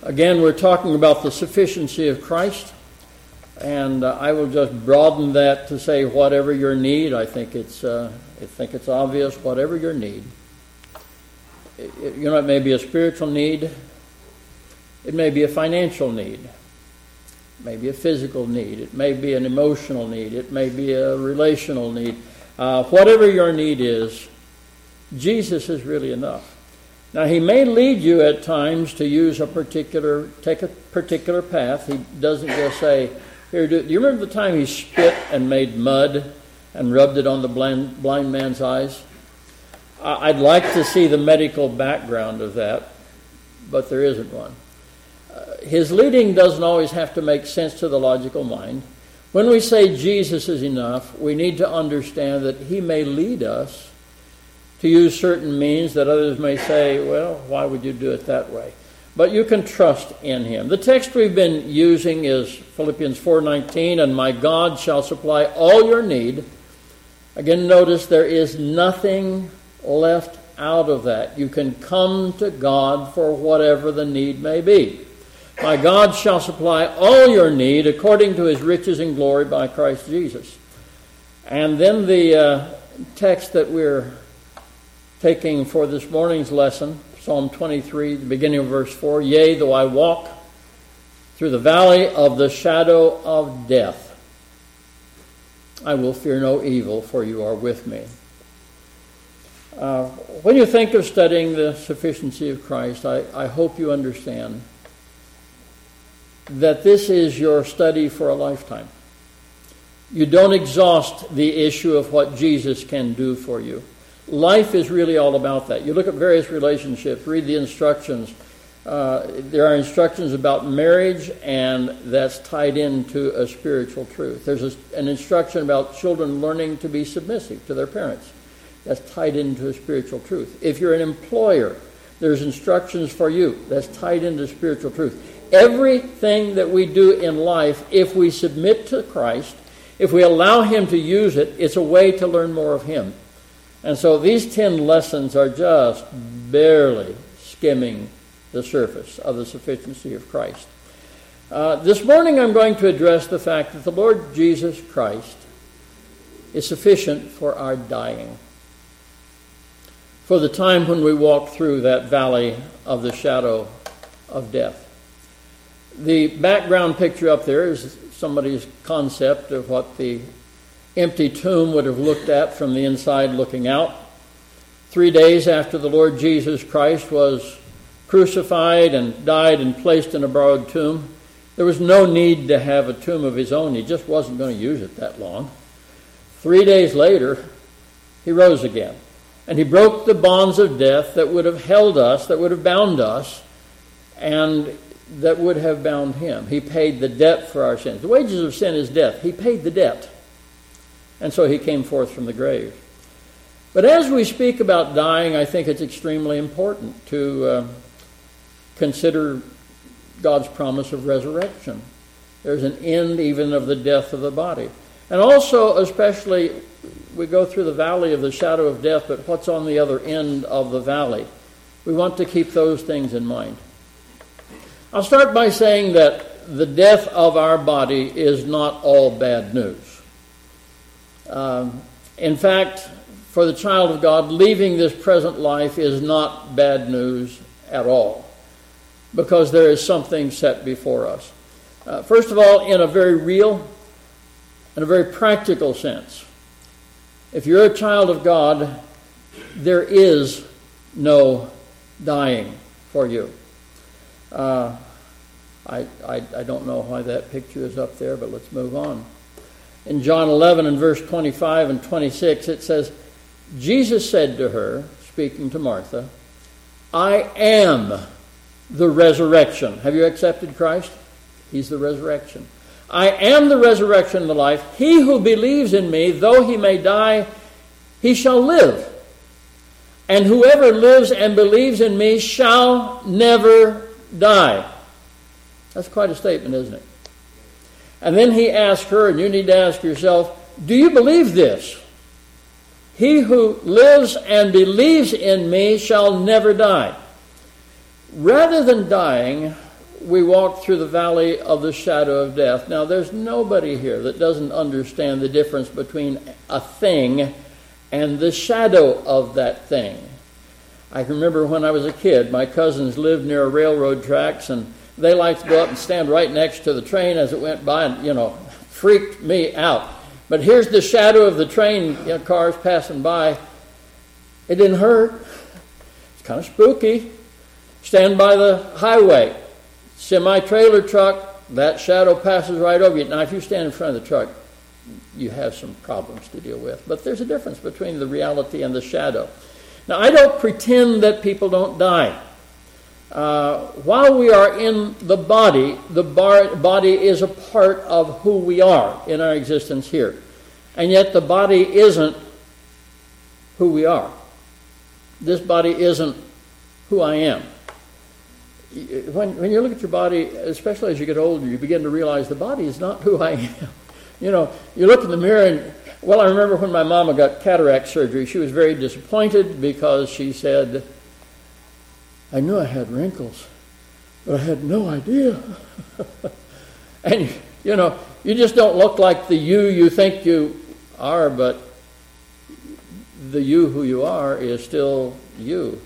Again, we're talking about the sufficiency of Christ, and I will just broaden that to say whatever your need. I think it's obvious. Whatever your need, it may be a spiritual need, it may be a financial need, it may be a physical need, it may be an emotional need, it may be a relational need. Whatever your need is, Jesus is really enough. Now, he may lead you at times to take a particular path. He doesn't just say, here, do you remember the time he spit and made mud and rubbed it on the blind man's eyes? I'd like to see the medical background of that, but there isn't one. His leading doesn't always have to make sense to the logical mind. When we say Jesus is enough, we need to understand that he may lead us to use certain means that others may say, well, why would you do it that way? But you can trust in him. The text we've been using is Philippians 4:19, and my God shall supply all your need. Again, notice there is nothing left out of that. You can come to God for whatever the need may be. My God shall supply all your need according to his riches and glory by Christ Jesus. And then the text that we're taking for this morning's lesson, Psalm 23, the beginning of verse 4, yea, though I walk through the valley of the shadow of death, I will fear no evil, for you are with me. When you think of studying the sufficiency of Christ, I hope you understand that this is your study for a lifetime. You don't exhaust the issue of what Jesus can do for you. Life is really all about that. You look at various relationships, read the instructions. There are instructions about marriage, and that's tied into a spiritual truth. There's an instruction about children learning to be submissive to their parents. That's tied into a spiritual truth. If you're an employer, there's instructions for you. That's tied into spiritual truth. Everything that we do in life, if we submit to Christ, if we allow him to use it, it's a way to learn more of him. And so these 10 lessons are just barely skimming the surface of the sufficiency of Christ. This morning I'm going to address the fact that the Lord Jesus Christ is sufficient for our dying, for the time when we walk through that valley of the shadow of death. The background picture up there is somebody's concept of what the empty tomb would have looked at from the inside looking out. 3 days after the Lord Jesus Christ was crucified and died and placed in a borrowed tomb, there was no need to have a tomb of his own. He just wasn't going to use it that long. 3 days later, he rose again. And he broke the bonds of death that would have held us, that would have bound us, and that would have bound him. He paid the debt for our sins. The wages of sin is death. He paid the debt. And so he came forth from the grave. But as we speak about dying, I think it's extremely important to consider God's promise of resurrection. There's an end even of the death of the body. And also, especially, we go through the valley of the shadow of death, but what's on the other end of the valley? We want to keep those things in mind. I'll start by saying that the death of our body is not all bad news. In fact, for the child of God, leaving this present life is not bad news at all, because there is something set before us. First of all, in a very real and a very practical sense, if you're a child of God, there is no dying for you. I don't know why that picture is up there, but let's move on. In John 11 and verse 25 and 26, it says, Jesus said to her, speaking to Martha, I am the resurrection. Have you accepted Christ? He's the resurrection. I am the resurrection and the life. He who believes in me, though he may die, he shall live. And whoever lives and believes in me shall never die. That's quite a statement, isn't it? And then he asked her, and you need to ask yourself, do you believe this? He who lives and believes in me shall never die. Rather than dying, we walk through the valley of the shadow of death. Now, there's nobody here that doesn't understand the difference between a thing and the shadow of that thing. I can remember when I was a kid, my cousins lived near railroad tracks, and they liked to go up and stand right next to the train as it went by, and, freaked me out. But here's the shadow of the train, cars passing by. It didn't hurt. It's kind of spooky. Stand by the highway, semi-trailer truck, that shadow passes right over you. Now, if you stand in front of the truck, you have some problems to deal with. But there's a difference between the reality and the shadow. Now, I don't pretend that people don't die. While we are in the body is a part of who we are in our existence here. And yet the body isn't who we are. This body isn't who I am. When you look at your body, especially as you get older, you begin to realize the body is not who I am. You look in the mirror and, I remember when my mama got cataract surgery, she was very disappointed because she said, I knew I had wrinkles, but I had no idea. And, you just don't look like the you think you are, but the you who you are is still you.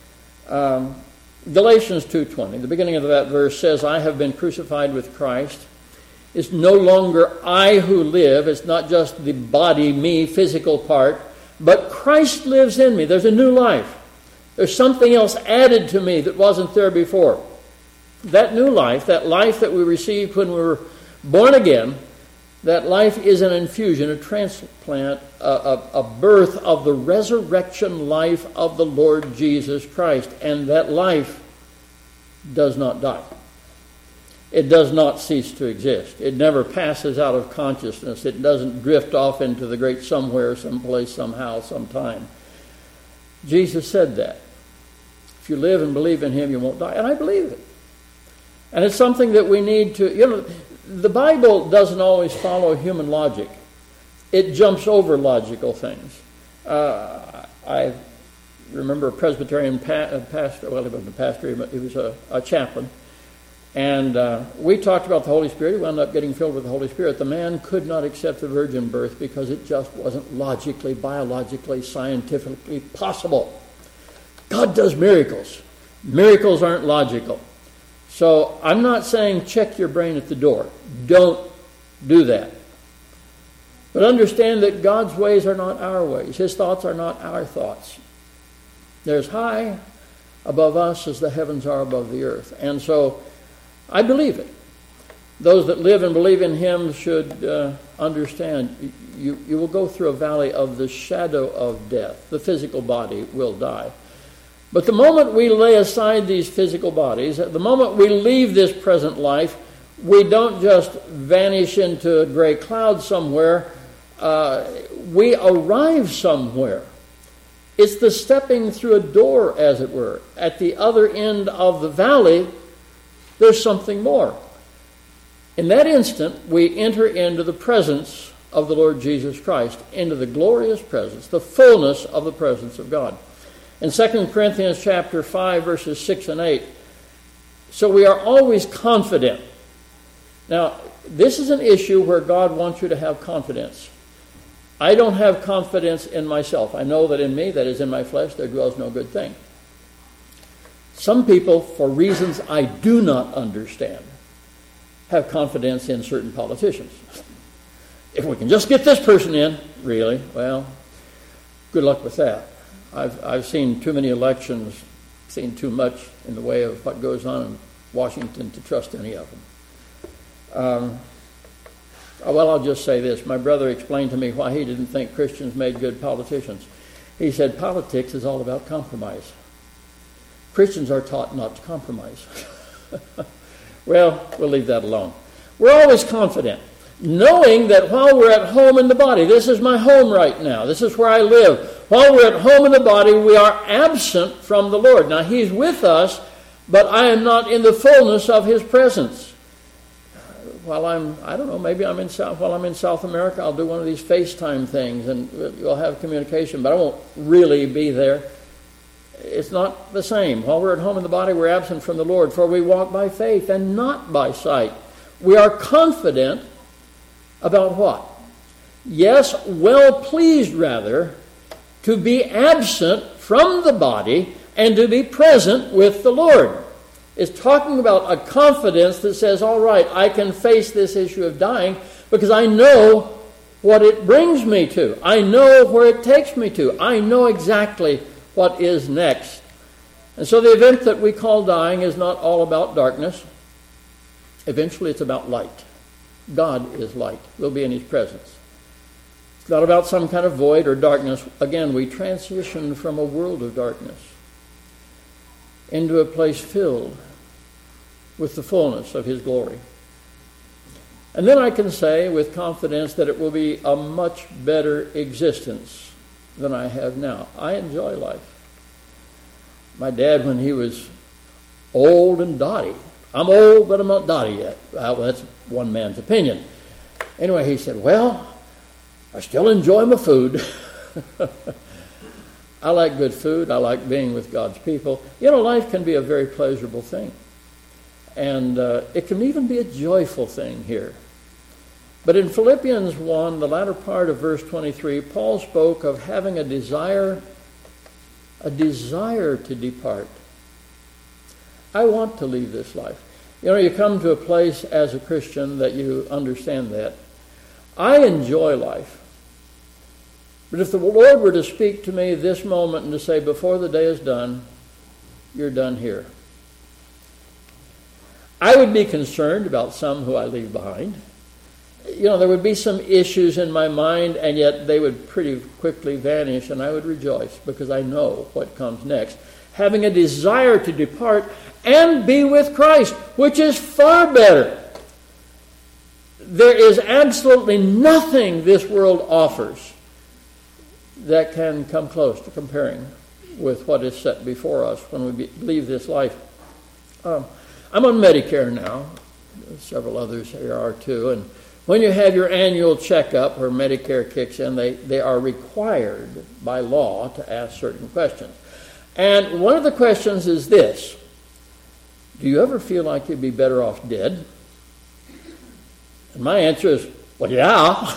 Galatians 2:20, the beginning of that verse says, I have been crucified with Christ. It's no longer I who live. It's not just the body, me, physical part, but Christ lives in me. There's a new life. There's something else added to me that wasn't there before. That new life, that life that we received when we were born again, that life is an infusion, a transplant, a birth of the resurrection life of the Lord Jesus Christ. And that life does not die. It does not cease to exist. It never passes out of consciousness. It doesn't drift off into the great somewhere, someplace, somehow, sometime. Jesus said that. If you live and believe in him, you won't die. And I believe it. And it's something that we need to, the Bible doesn't always follow human logic. It jumps over logical things. I remember a Presbyterian pastor, he wasn't a pastor, he was a chaplain. And we talked about the Holy Spirit. He wound up getting filled with the Holy Spirit. The man could not accept the virgin birth because it just wasn't logically, biologically, scientifically possible. God does miracles. Miracles aren't logical. So I'm not saying check your brain at the door. Don't do that. But understand that God's ways are not our ways. His thoughts are not our thoughts. They're as high above us as the heavens are above the earth. And so I believe it. Those that live and believe in him should understand you will go through a valley of the shadow of death. The physical body will die. But the moment we lay aside these physical bodies, the moment we leave this present life, we don't just vanish into a gray cloud somewhere. We arrive somewhere. It's the stepping through a door, as it were. At the other end of the valley, there's something more. In that instant, we enter into the presence of the Lord Jesus Christ, into the glorious presence, the fullness of the presence of God. In 2 Corinthians chapter 5, verses 6 and 8, so we are always confident. Now, this is an issue where God wants you to have confidence. I don't have confidence in myself. I know that in me, that is in my flesh, there dwells no good thing. Some people, for reasons I do not understand, have confidence in certain politicians. If we can just get this person in, really, well, good luck with that. I've seen too many elections, seen too much in the way of what goes on in Washington to trust any of them. I'll just say this. My brother explained to me why he didn't think Christians made good politicians. He said politics is all about compromise. Christians are taught not to compromise. Well, we'll leave that alone. We're always confident, knowing that while we're at home in the body, this is my home right now, this is where I live. While we're at home in the body, we are absent from the Lord. Now, he's with us, but I am not in the fullness of his presence. While maybe while I'm in South America, I'll do one of these FaceTime things, and we'll have communication, but I won't really be there. It's not the same. While we're at home in the body, we're absent from the Lord, for we walk by faith and not by sight. We are confident about what? Yes, well pleased rather to be absent from the body and to be present with the Lord. It's talking about a confidence that says, all right, I can face this issue of dying because I know what it brings me to. I know where it takes me to. I know exactly what is next. And so the event that we call dying is not all about darkness. Eventually it's about light. God is light. We'll be in his presence. It's not about some kind of void or darkness. Again, we transition from a world of darkness into a place filled with the fullness of his glory. And then I can say with confidence that it will be a much better existence than I have now. I enjoy life. My dad, when he was old and dotty, I'm old, but I'm not dotty yet. Well, that's one man's opinion. Anyway, he said, well, I still enjoy my food. I like good food. I like being with God's people. You know, life can be a very pleasurable thing. And it can even be a joyful thing here. But in Philippians 1, the latter part of verse 23, Paul spoke of having a desire to depart. I want to leave this life. You know, you come to a place as a Christian that you understand that. I enjoy life. But if the Lord were to speak to me this moment and to say, before the day is done, you're done here, I would be concerned about some who I leave behind. You know, there would be some issues in my mind, and yet they would pretty quickly vanish, and I would rejoice because I know what comes next. Having a desire to depart and be with Christ, which is far better. There is absolutely nothing this world offers that can come close to comparing with what is set before us when we leave this life. I'm on Medicare now. Several others here are too. And when you have your annual checkup where Medicare kicks in, they are required by law to ask certain questions. And one of the questions is this: do you ever feel like you'd be better off dead? And my answer is, well, yeah.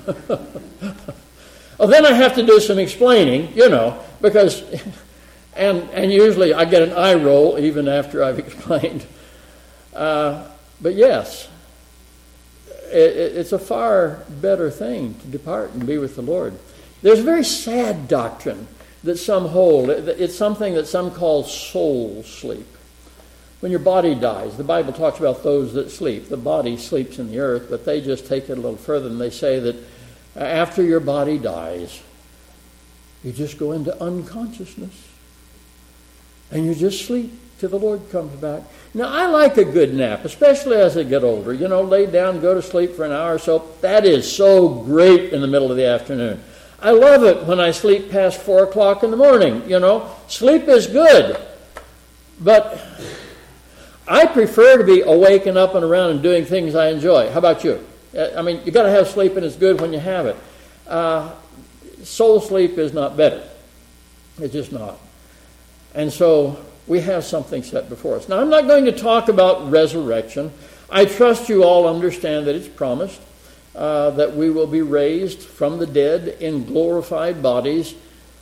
Well, then I have to do some explaining, you know, because, and usually I get an eye roll even after I've explained. But yes, it's a far better thing to depart and be with the Lord. There's a very sad doctrine that some hold. It's something that some call soul sleep. When your body dies, the Bible talks about those that sleep. The body sleeps in the earth, but they just take it a little further, and they say that after your body dies, you just go into unconsciousness, and you just sleep till the Lord comes back. Now, I like a good nap, especially as I get older. You know, lay down, go to sleep for an hour or so. That is so great in the middle of the afternoon. I love it when I sleep past 4 o'clock in the morning, you know. Sleep is good. But I prefer to be awake and up and around and doing things I enjoy. How about you? I mean, you got to have sleep, and it's good when you have it. Soul sleep is not better. It's just not. And so we have something set before us. Now, I'm not going to talk about resurrection. I trust you all understand that it's promised that we will be raised from the dead in glorified bodies.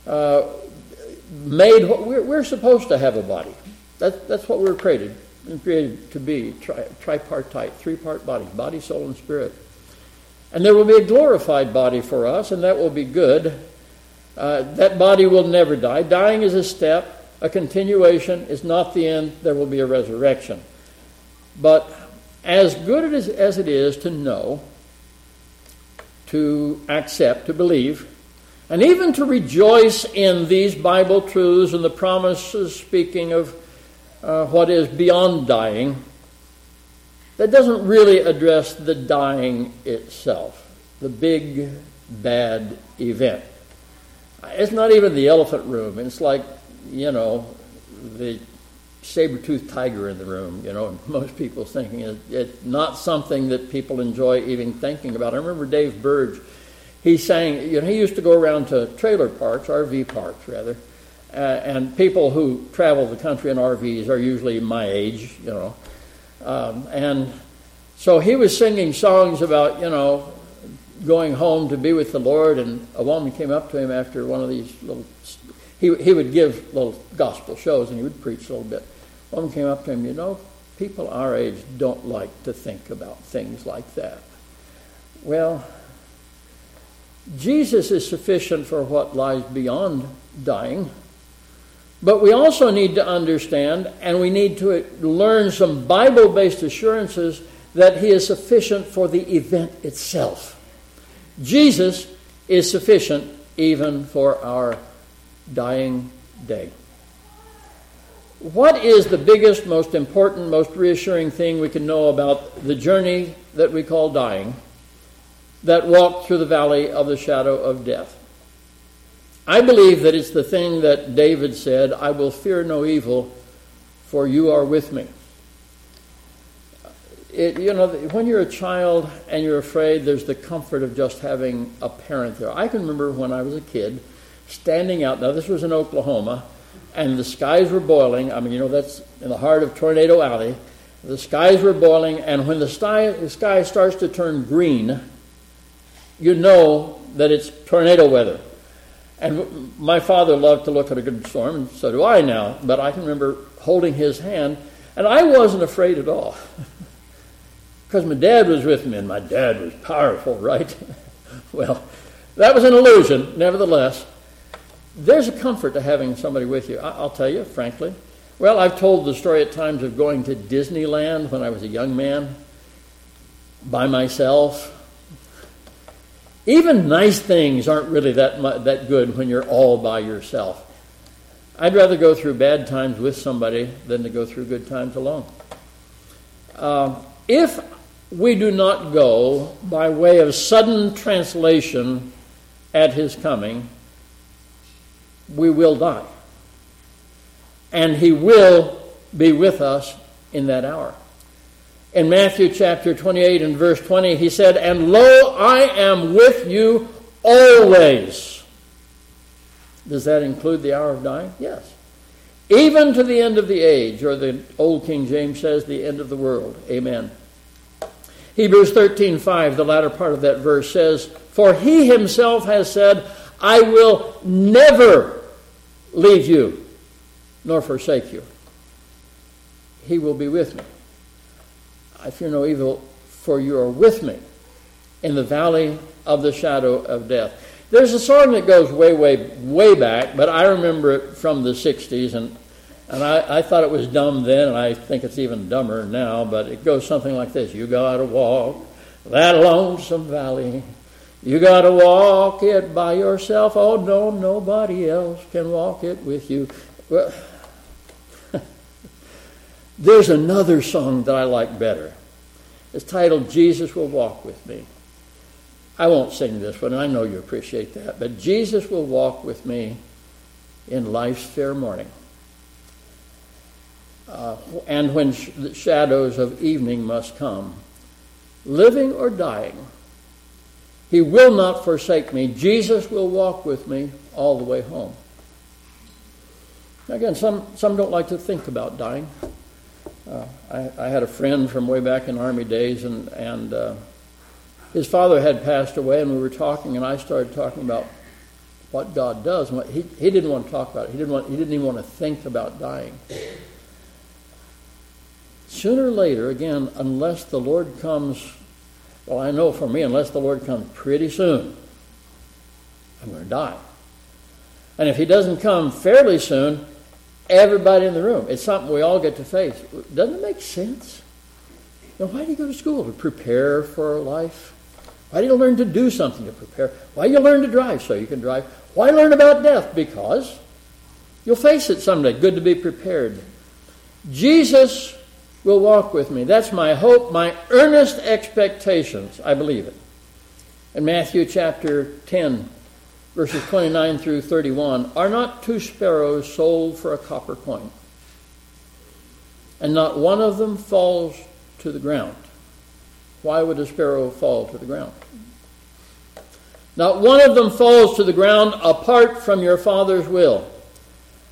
We're supposed to have a body. That's what we were created to be, tripartite, three-part body, soul, and spirit. And there will be a glorified body for us, and that will be good. That body will never die. Dying is a step. A continuation is not the end. There will be a resurrection. But as good as it is to know, to accept, to believe, and even to rejoice in these Bible truths and the promises speaking of what is beyond dying, that doesn't really address the dying itself, the big, bad event. It's not even the elephant room. It's like, you know, the saber-toothed tiger in the room, you know, most people's thinking it's not something that people enjoy even thinking about. I remember Dave Burge, he sang, you know, he used to go around to trailer parks, RV parks rather, and people who travel the country in RVs are usually my age, and so he was singing songs about, going home to be with the Lord, and a woman came up to him after one of these little, he would give little gospel shows, and he would preach a little bit. A woman came up to him, people our age don't like to think about things like that. Well, Jesus is sufficient for what lies beyond dying, but we also need to understand, and we need to learn some Bible-based assurances that he is sufficient for the event itself. Jesus is sufficient even for our dying day. What is the biggest, most important, most reassuring thing we can know about the journey that we call dying, that walk through the valley of the shadow of death? I believe that it's the thing that David said, I will fear no evil, for you are with me. When you're a child and you're afraid, there's the comfort of just having a parent there. I can remember when I was a kid, standing out, now this was in Oklahoma, and the skies were boiling. That's in the heart of Tornado Alley. The skies were boiling, and when the sky starts to turn green, you know that it's tornado weather. And my father loved to look at a good storm, and so do I now. But I can remember holding his hand, and I wasn't afraid at all. Because my dad was with me, and my dad was powerful, right? Well, that was an illusion, nevertheless. There's a comfort to having somebody with you. I'll tell you, frankly. Well, I've told the story at times of going to Disneyland when I was a young man, by myself. Even nice things aren't really that good when you're all by yourself. I'd rather go through bad times with somebody than to go through good times alone. If we do not go by way of sudden translation at his coming, we will die. And he will be with us in that hour. In Matthew chapter 28 and verse 20, he said, "And lo, I am with you always." Does that include the hour of dying? Yes. Even to the end of the age, or the old King James says, the end of the world. Amen. Hebrews 13:5, the latter part of that verse says, "For he himself has said, I will never leave you, nor forsake you." He will be with me. I fear no evil, for you are with me in the valley of the shadow of death. There's a song that goes way, way, way back, but I remember it from the 60s, and I thought it was dumb then, and I think it's even dumber now, but it goes something like this. You gotta walk that lonesome valley. You gotta walk it by yourself. Oh, no, nobody else can walk it with you. Well, there's another song that I like better. It's titled, "Jesus Will Walk With Me." I won't sing this one, and I know you appreciate that, but Jesus will walk with me in life's fair morning. And when the shadows of evening must come, living or dying, he will not forsake me. Jesus will walk with me all the way home. Again, some don't like to think about dying. I had a friend from way back in Army days, and his father had passed away, and we were talking, and I started talking about what God does. And what he didn't want to talk about it. He didn't even want to think about dying. Sooner or later, again, unless the Lord comes, well, I know for me, unless the Lord comes pretty soon, I'm going to die. And if he doesn't come fairly soon, everybody in the room, it's something we all get to face. Doesn't it make sense? Now, why do you go to school? To prepare for life? Why do you learn to do something to prepare? Why do you learn to drive? So you can drive. Why learn about death? Because you'll face it someday. Good to be prepared. Jesus will walk with me. That's my hope, my earnest expectations. I believe it. In Matthew chapter 10, verses 29 through 31, "Are not 2 sparrows sold for a copper coin? And not one of them falls to the ground." Why would a sparrow fall to the ground? "Not one of them falls to the ground apart from your Father's will.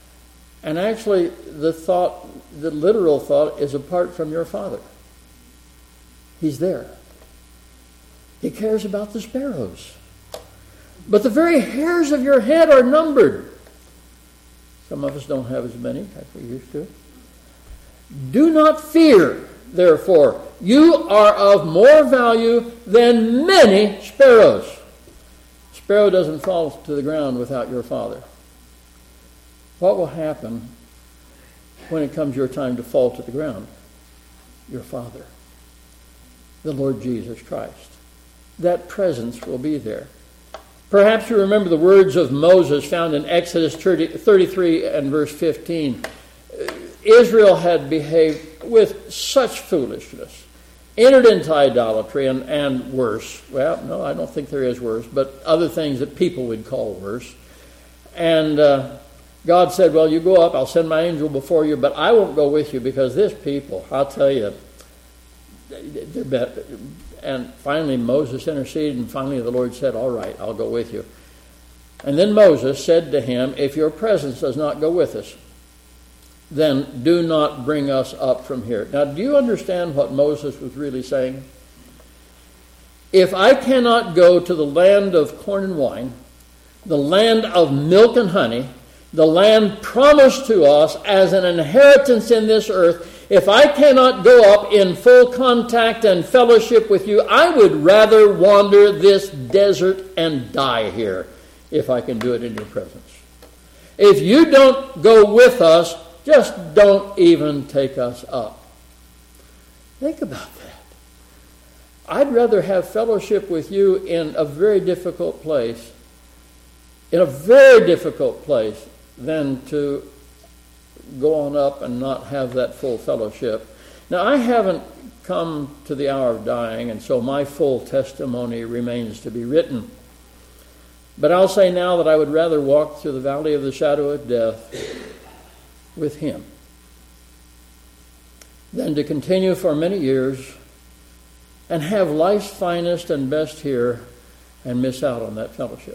And actually, the literal thought is apart from your Father. He's there. He cares about the sparrows. But the very hairs of your head are numbered. Some of us don't have as many as we used to. Do not fear, therefore. You are of more value than many sparrows. Sparrow doesn't fall to the ground without your Father. What will happen when it comes your time to fall to the ground? Your Father, the Lord Jesus Christ. That presence will be there. Perhaps you remember the words of Moses found in Exodus 33 and verse 15. Israel had behaved with such foolishness, entered into idolatry and worse. Well, no, I don't think there is worse, but other things that people would call worse. And God said, well, you go up, I'll send my angel before you, but I won't go with you because this people, I'll tell you, they're better. And finally Moses interceded, and finally the Lord said, all right, I'll go with you. And then Moses said to him, if your presence does not go with us, then do not bring us up from here. Now, do you understand what Moses was really saying? If I cannot go to the land of corn and wine, the land of milk and honey, the land promised to us as an inheritance in this earth, if I cannot go up in full contact and fellowship with you, I would rather wander this desert and die here if I can do it in your presence. If you don't go with us, just don't even take us up. Think about that. I'd rather have fellowship with you in a very difficult place, than to go on up and not have that full fellowship. Now, I haven't come to the hour of dying, and so my full testimony remains to be written. But I'll say now that I would rather walk through the valley of the shadow of death with him than to continue for many years and have life's finest and best here and miss out on that fellowship.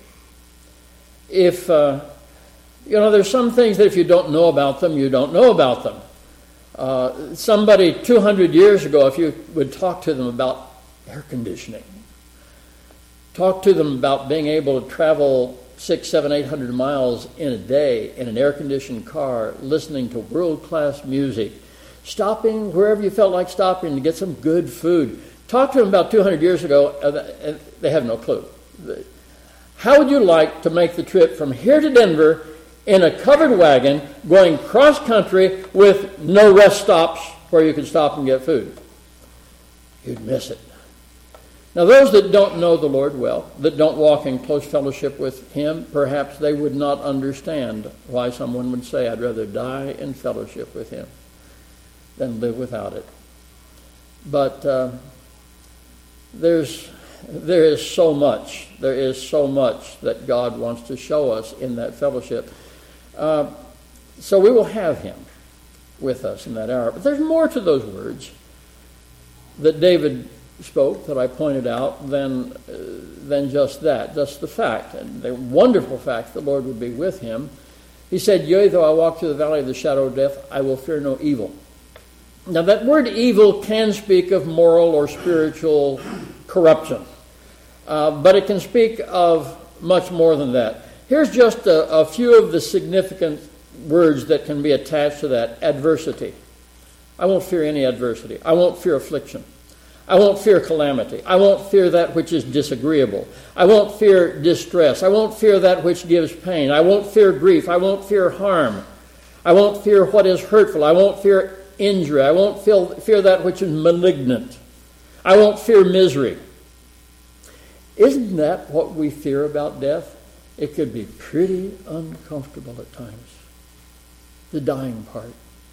If there's some things that if you don't know about them, you don't know about them. Somebody 200 years ago, if you would talk to them about air conditioning, talk to them about being able to travel 600, 700, 800 miles in a day in an air-conditioned car, listening to world-class music, stopping wherever you felt like stopping to get some good food. Talk to them about 200 years ago, and they have no clue. How would you like to make the trip from here to Denver in a covered wagon, going cross-country with no rest stops where you could stop and get food? You'd miss it. Now, those that don't know the Lord well, that don't walk in close fellowship with him, perhaps they would not understand why someone would say, I'd rather die in fellowship with him than live without it. But there is so much that God wants to show us in that fellowship. So we will have him with us in that hour. But there's more to those words that David spoke, that I pointed out, than just that, just the fact, and the wonderful fact the Lord would be with him. He said, yea, though I walk through the valley of the shadow of death, I will fear no evil. Now that word evil can speak of moral or spiritual corruption, but it can speak of much more than that. Here's just a few of the significant words that can be attached to that. Adversity. I won't fear any adversity. I won't fear affliction. I won't fear calamity. I won't fear that which is disagreeable. I won't fear distress. I won't fear that which gives pain. I won't fear grief. I won't fear harm. I won't fear what is hurtful. I won't fear injury. I won't fear that which is malignant. I won't fear misery. Isn't that what we fear about death? It could be pretty uncomfortable at times. The dying part.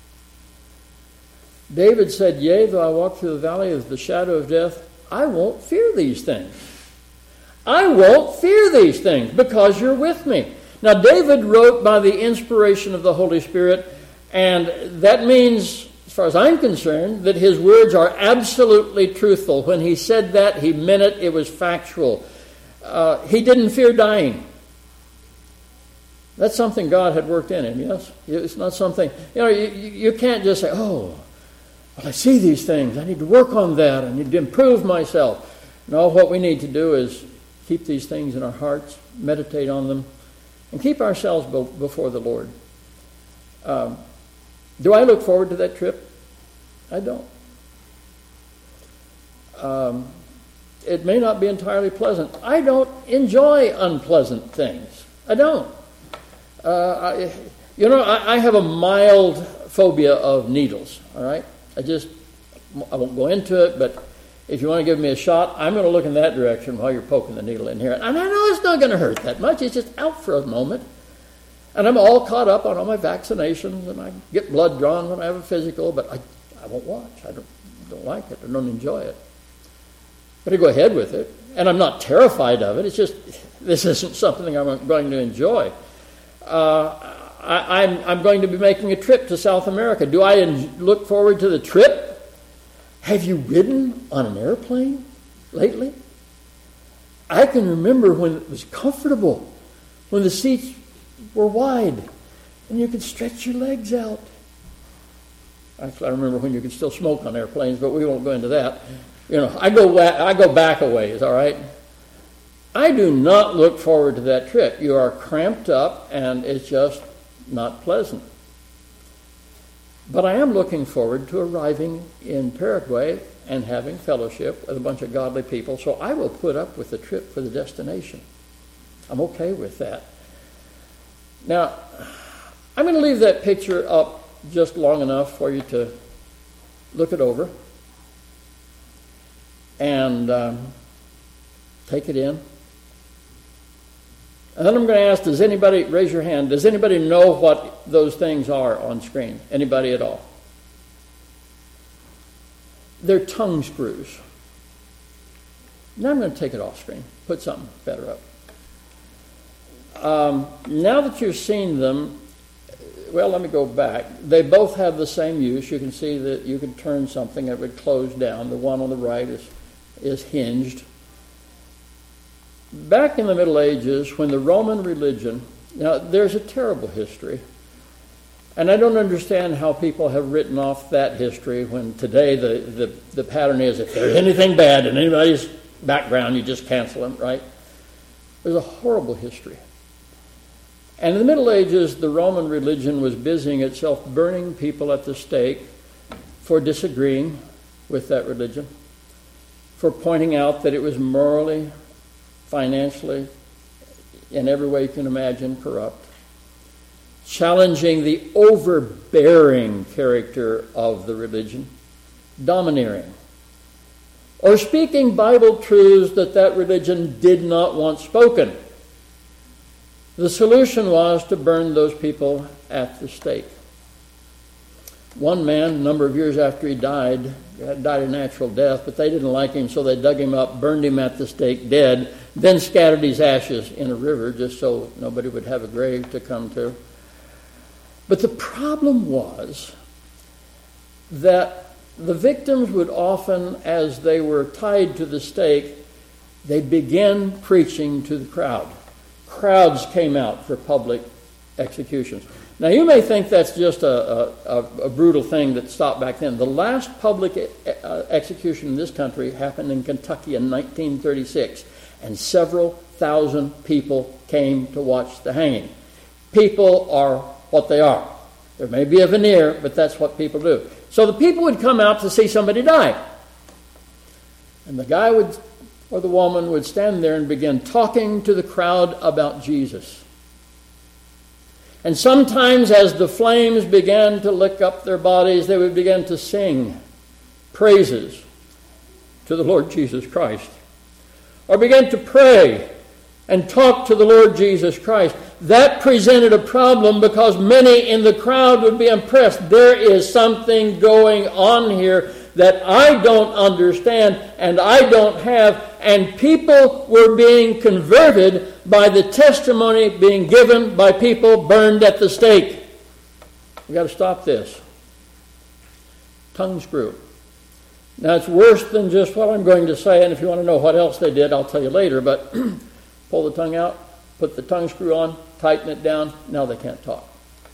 David said, yea, though I walk through the valley of the shadow of death, I won't fear these things. I won't fear these things because you're with me. Now, David wrote by the inspiration of the Holy Spirit, and that means, as far as I'm concerned, that his words are absolutely truthful. When he said that, he meant it. It was factual. He didn't fear dying. That's something God had worked in him, yes? It's not something, you can't just say, oh, well, I see these things. I need to work on that. I need to improve myself. No, what we need to do is keep these things in our hearts, meditate on them, and keep ourselves before the Lord. Do I look forward to that trip? I don't. It may not be entirely pleasant. I don't enjoy unpleasant things. I don't. I have a mild phobia of needles, all right? I won't go into it, but if you want to give me a shot, I'm going to look in that direction while you're poking the needle in here. And I know it's not going to hurt that much. It's just out for a moment. And I'm all caught up on all my vaccinations, and I get blood drawn when I have a physical, but I won't watch. I don't like it. I don't enjoy it. But I go ahead with it. And I'm not terrified of it. It's just, this isn't something I'm going to enjoy. I'm going to be making a trip to South America. Do I look forward to the trip? Have you ridden on an airplane lately? I can remember when it was comfortable, when the seats were wide, and you could stretch your legs out. Actually, I remember when you could still smoke on airplanes, but we won't go into that. I go back a ways, all right? I do not look forward to that trip. You are cramped up, and it's just not pleasant. But I am looking forward to arriving in Paraguay and having fellowship with a bunch of godly people, so I will put up with the trip for the destination. I'm okay with that. Now, I'm going to leave that picture up just long enough for you to look it over and take it in. And then I'm going to ask, does anybody, raise your hand, does anybody know what those things are on screen? Anybody at all? They're tongue screws. Now I'm going to take it off screen, put something better up. Now that you've seen them, well, let me go back. They both have the same use. You can see that you can turn something, it would close down. The one on the right is hinged. Back in the Middle Ages, when the Roman religion, now there's a terrible history, and I don't understand how people have written off that history when today the pattern is if there's anything bad in anybody's background, you just cancel them, right? There's a horrible history. And in the Middle Ages, the Roman religion was busying itself burning people at the stake for disagreeing with that religion, for pointing out that it was morally, financially, in every way you can imagine, corrupt, challenging the overbearing character of the religion, domineering, or speaking Bible truths that religion did not want spoken. The solution was to burn those people at the stake. One man, a number of years after he died a natural death, but they didn't like him, so they dug him up, burned him at the stake dead, then scattered his ashes in a river just so nobody would have a grave to come to. But the problem was that the victims would often, as they were tied to the stake, they began preaching to the crowd. Crowds came out for public executions. Now, you may think that's just a brutal thing that stopped back then. The last public execution in this country happened in Kentucky in 1936, and several thousand people came to watch the hanging. People are what they are. There may be a veneer, but that's what people do. So the people would come out to see somebody die. And the guy or the woman would stand there and begin talking to the crowd about Jesus. And sometimes as the flames began to lick up their bodies, they would begin to sing praises to the Lord Jesus Christ. Or begin to pray and talk to the Lord Jesus Christ. That presented a problem because many in the crowd would be impressed. There is something going on here that I don't understand and I don't have. And people were being converted by the testimony being given by people burned at the stake. We've got to stop this. Tongue screw. Now, it's worse than just what I'm going to say, and if you want to know what else they did, I'll tell you later, but pull the tongue out, put the tongue screw on, tighten it down, now they can't talk.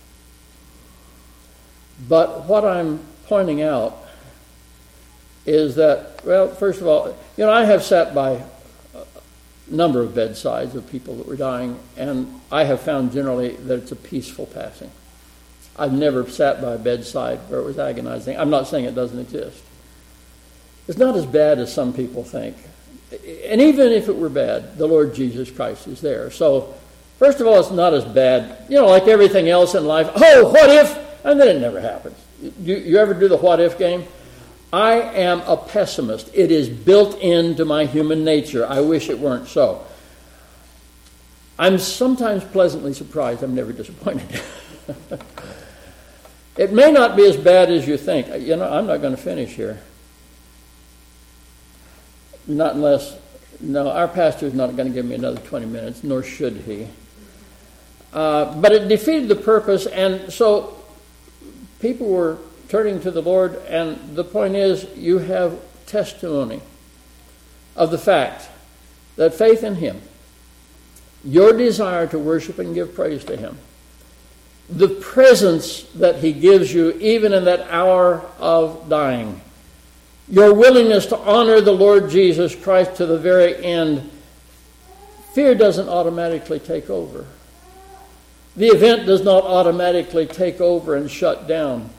But what I'm pointing out is that, well, first of all, I have sat by a number of bedsides of people that were dying, and I have found generally that it's a peaceful passing. I've never sat by a bedside where it was agonizing. I'm not saying it doesn't exist. It's not as bad as some people think. And even if it were bad, the Lord Jesus Christ is there. So, first of all, it's not as bad. Like everything else in life, oh, what if? And then it never happens. You ever do the what if game? I am a pessimist. It is built into my human nature. I wish it weren't so. I'm sometimes pleasantly surprised. I'm never disappointed. It may not be as bad as you think. I'm not going to finish here. Not unless, our pastor is not going to give me another 20 minutes, nor should he. But it defeated the purpose, and so people were turning to the Lord, and the point is, you have testimony of the fact that faith in Him, your desire to worship and give praise to Him, the presence that He gives you even in that hour of dying, your willingness to honor the Lord Jesus Christ to the very end, fear doesn't automatically take over. The event does not automatically take over and shut down.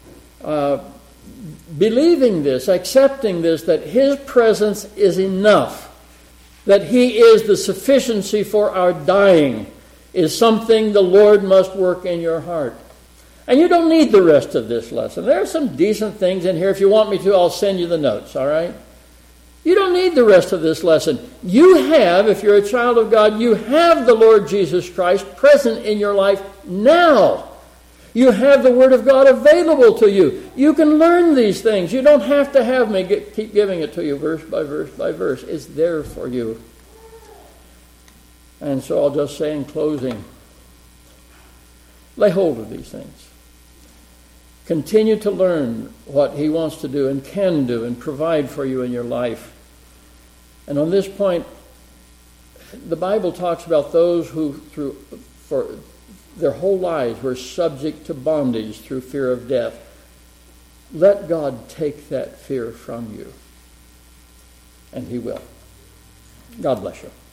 Believing this, accepting this, that His presence is enough, that He is the sufficiency for our dying, is something the Lord must work in your heart. And you don't need the rest of this lesson. There are some decent things in here. If you want me to, I'll send you the notes, all right? You don't need the rest of this lesson. You have, if you're a child of God, you have the Lord Jesus Christ present in your life now. You have the Word of God available to you. You can learn these things. You don't have to have me keep giving it to you verse by verse by verse. It's there for you. And so I'll just say in closing, lay hold of these things. Continue to learn what He wants to do and can do and provide for you in your life. And on this point, the Bible talks about those who, for their whole lives, were subject to bondage through fear of death. Let God take that fear from you. And He will. God bless you.